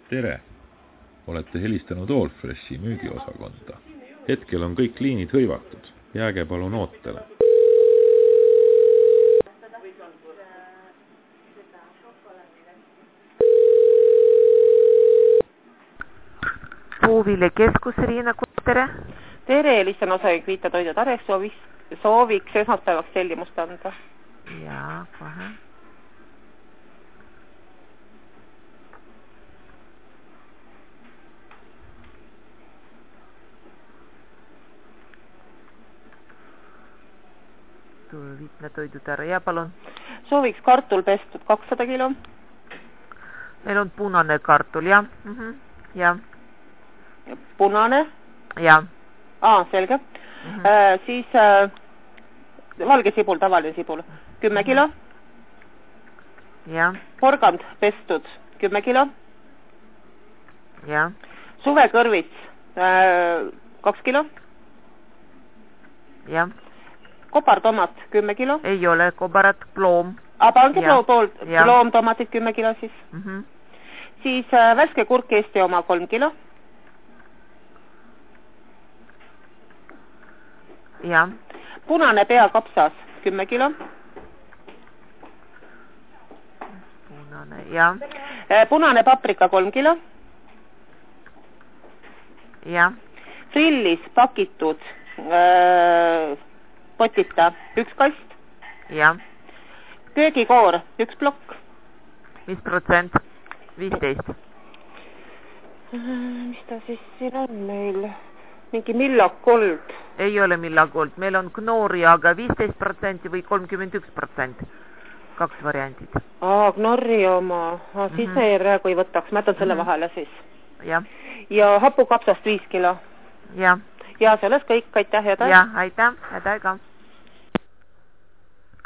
Tere! Olete helistanud Allfreshi müügiosakonda. Hetkel on kõik liinid hõivatud. Jääge palun ootele. Puuville keskus, Riina, tere! Tere, helistan osaühing Viita Toidu Tarek, sooviks esmaspäevaks tellimust anda. Jaa, kohe. Viitna Toidu Tarek, ja palun. Sooviks kartul pestud 200 kilo. Meil on punane kartul, jah. Ja. Punane? Ja. Selge. Siis valge sibul, tavaline sibul, 10 kilo. Ja. Porgand pestud, 10 kilo. Ja. Suvekõrvits, 2 kilo. Ja. Kobartomat, 10 kilo. Ei ole kobarat, ploom. Pange ploomtomatit 10 kilo siis. Siis värske kurk Eesti oma 3 kilo. Ja. Punane peakapsas 10 kilo. Punane, ja. Punane paprika 3 kilo. Ja. Frillis pakitud potita 1 kast. Ja. Köögikoor 1 plokk. Mis protsent? 15. Mis ta siis siin on meil? Mingi millakold. Ei ole millakold. Meil on Knorri, aga 15% või 31%. 2 variandid. Knorri oma. Siis me praegu ei võtaks. Ma jätan selle vahele siis. Ja. Ja hapukapsast 5 kilo. Ja. Ja selles kõik. Aitäh ja aitäh. Ja, aitäh. Aitäh ka.